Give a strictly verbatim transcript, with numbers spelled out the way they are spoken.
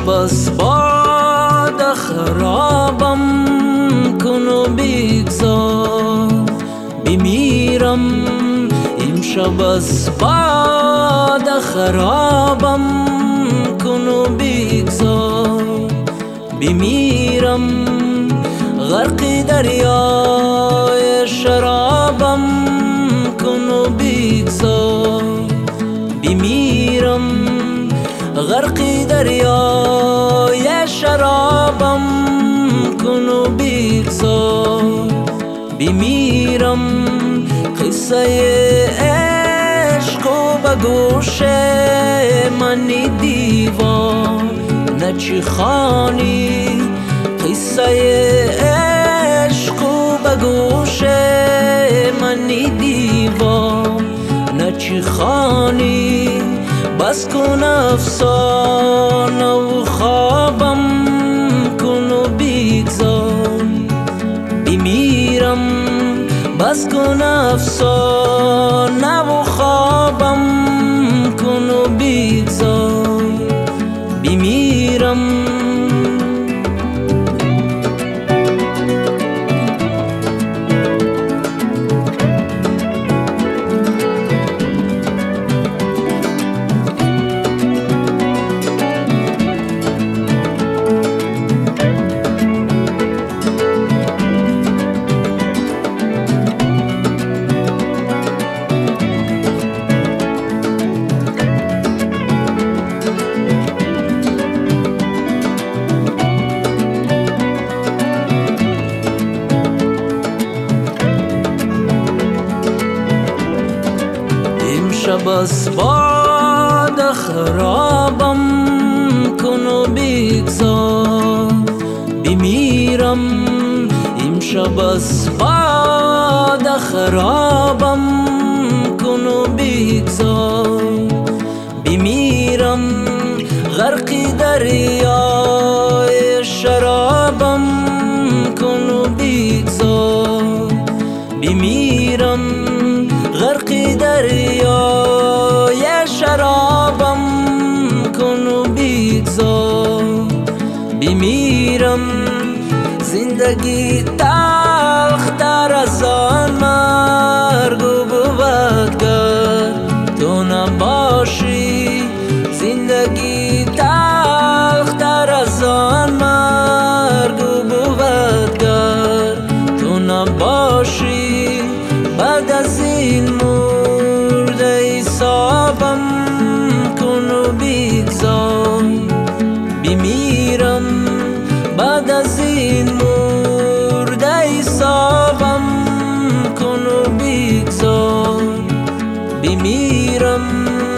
از باد خرابم کن و بگذار بمیرم. امشب از باد خرابم کن و بگذار بمیرم. غرق دریای شرابم کن و بگذار بمیرم. غرق دریای شرابم کن و بگذار بمیرم. قصه عشق و به گوش من دیوانه چی خوانی. قصه عشق و به گوش من دیوانه چی خوانی. بس کن افسانه و خوابم کن و بگذار بمیرم. بس کن افسانه و خوابم کن و بگذار بمیرم. امشب از باد خرابم کن و بگذار بمیرم. امشب از باد خرابم کن و بگذار بمیرم. غرق دریای شرابم کن و بگذار بمیرم. غرق دریای شرابم کن و بگذار بمیرم. زندگی تلخ تر از آن مرگ و بود گر تو نباشی. زندگی تلخ تر از آن مرگ و بود گر تو نباشی. بعد از این مرده حسابم کن و بگذار بمیرم. بعد از این مرده حسابم کن و بگذار بمیرم.